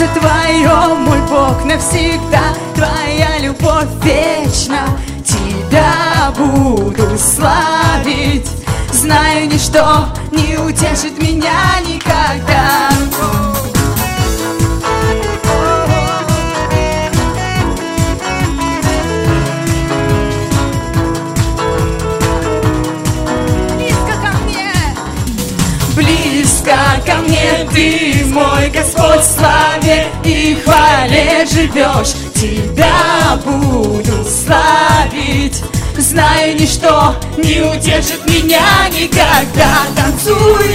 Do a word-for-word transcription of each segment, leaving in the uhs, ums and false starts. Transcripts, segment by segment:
сердце твое, мой Бог, навсегда. Твоя любовь вечна, тебя буду славить. Знаю, ничто не утешит меня никогда. Близко ко мне ты, мой Господь, в славе и хвале живешь. Тебя буду славить. Знаю, ничто не удержит меня никогда. Танцуй,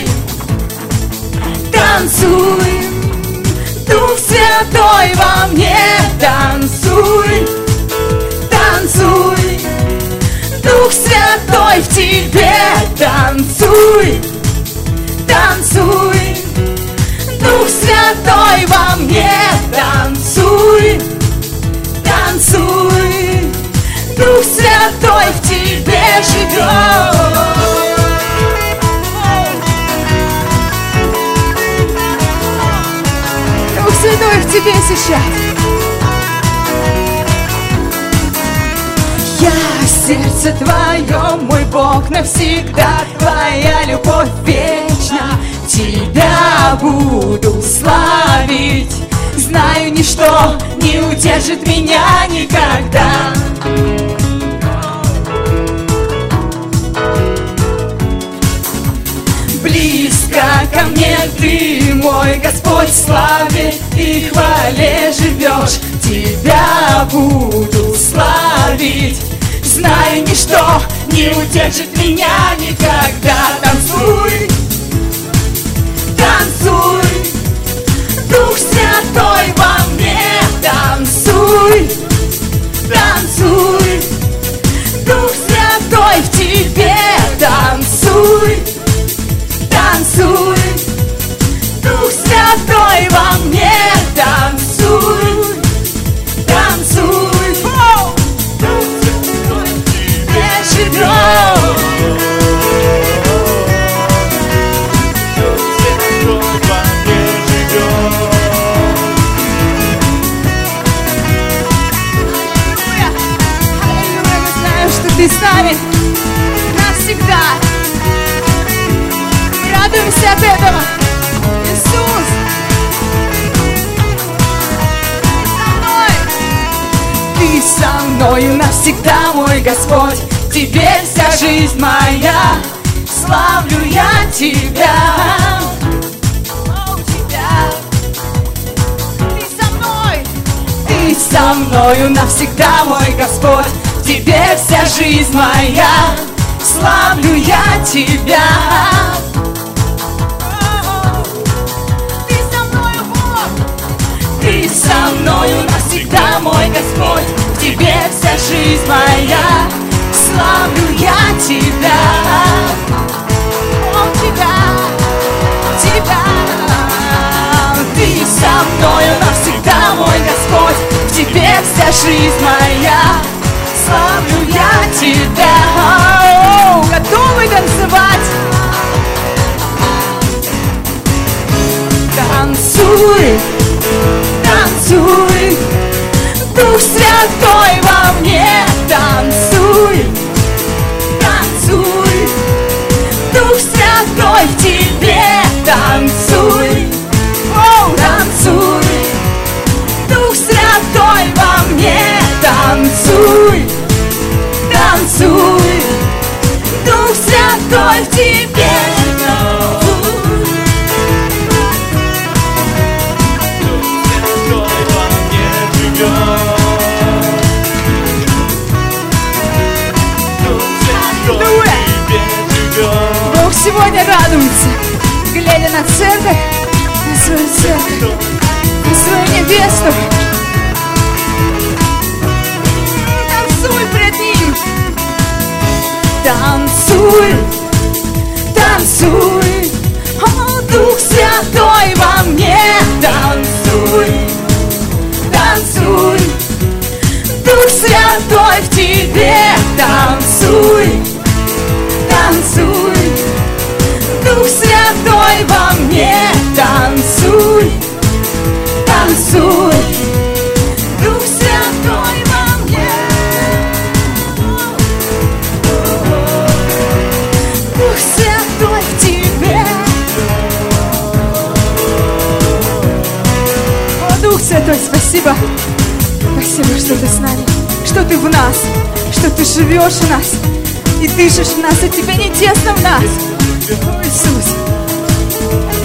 танцуй, Дух Святой во мне. Танцуй, танцуй, Дух Святой в тебе. Танцуй, танцуй, Дух Святой во мне. Танцуй, танцуй, Дух Святой в тебе живет. Дух Святой в тебе сейчас. Я сердце твое, мой Бог, навсегда. Твоя любовь вечна, тебя буду славить. Знаю, ничто не удержит меня никогда. Близко ко мне ты, мой Господь, в славе и хвале живешь. Тебя буду славить. Знаю, ничто не удержит меня никогда. Танцуй, танцуй, Дух Святой во мне. Танцуй, танцуй, Дух Святой в тебе. Танцуй, танцуй, Дух Святой во мне. Танцуй, танцуй, Дух Святой в тебе живет. Ты с нами навсегда. Мы радуемся от этого. Иисус, ты со мною навсегда, мой Господь. Теперь вся жизнь моя, славлю я Тебя. О, Тебя. Ты со мной, ты со мною навсегда, мой Господь. Теперь вся жизнь моя, славлю я Тебя. Ты со мною, Бог, ты со мною навсегда, мой Господь. Теперь вся жизнь моя, славлю я Тебя. О, Тебя, Тебя. Ты со мною навсегда, мой Господь. Теперь вся жизнь моя, славлю я Тебя. О, готовы танцевать? Танцуй, танцуй, Дух Святой во мне. Танцуй, танцуй, Дух Святой в тебе. Танцуй, о, танцуй, Дух Святой во мне. Танцуй, танцуй, Дух Святой в тебе. Бог сегодня радуется, глядя на церковь, на свою церковь, на свою невесту. Танцуй пред Ним. Танцуй, танцуй, о, Дух Святой во мне. Танцуй, танцуй, Дух Святой в тебе. Танцуй, танцуй, Дух Святой во мне. Танцуй, танцуй. спасибо. Спасибо, что ты с нами, что ты в нас, что ты живешь в нас и дышишь в нас, и тебе не тесно в нас. О, Иисус.